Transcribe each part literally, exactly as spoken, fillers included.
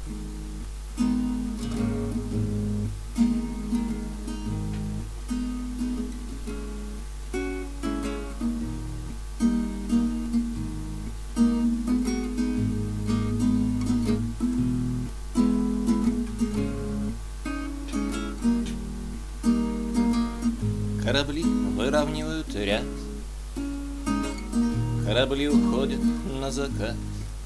Корабли выравнивают ряд, корабли уходят на закат.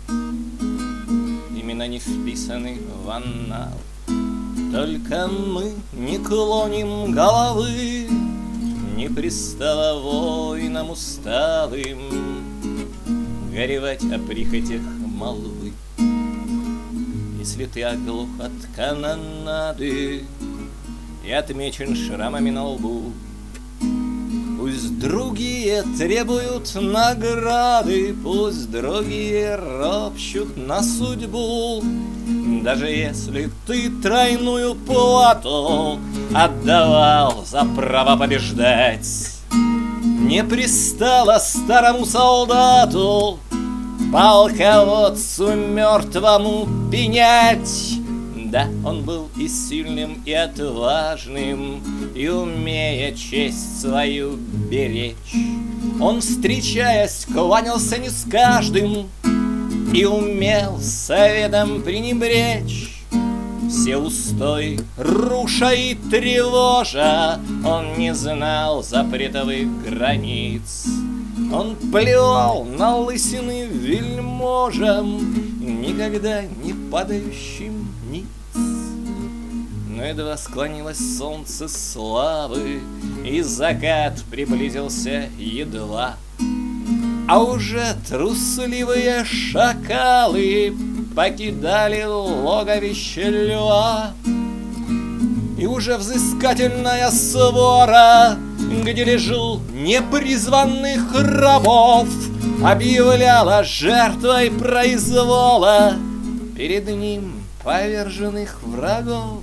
Имена не вписаны в аннал, только мы не клоним головы. Не пристало воинам усталым горевать о прихотях молвы. Если ты оглох от канонады и отмечен шрамами на лбу, пусть другие требуют награды, пусть другие ропщут на судьбу. Даже если ты тройную плату отдавал за право побеждать, не пристало старому солдату полководцу мертвому пенять. Да, он был и сильным, и отважным, и умея честь свою беречь. Он, встречаясь, кланялся не с каждым и умел советом пренебречь. Все устои руша и тревожа, он не знал запретовых границ. Он плевал на лысины вельможам, никогда не падающим ниц. Но едва склонилось солнце славы, и закат приблизился едва, а уже трусливые шакалы покидали логовище льва. И уже взыскательная свора, где лежал непризванных рабов, объявляла жертвой произвола перед ним поверженных врагов.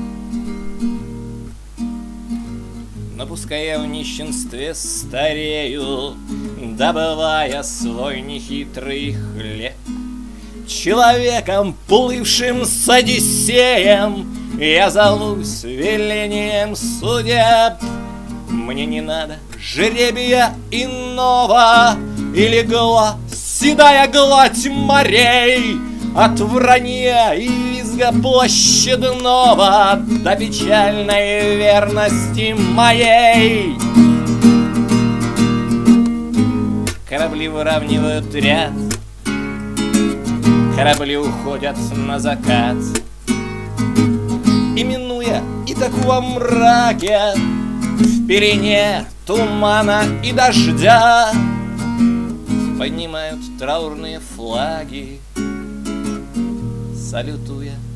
Но пускай я в нищенстве старею, добывая свой нехитрый хлеб, человеком, плывшим с Одиссеем, я зовусь велением судеб. Мне не надо жребия иного, и легла седая гладь морей от вранья и визга площадного до печальной верности моей. Корабли выравнивают ряд, корабли уходят на закат, именуя Итаку во мраке, в пелене тумана и дождя поднимают траурные флаги, салютуя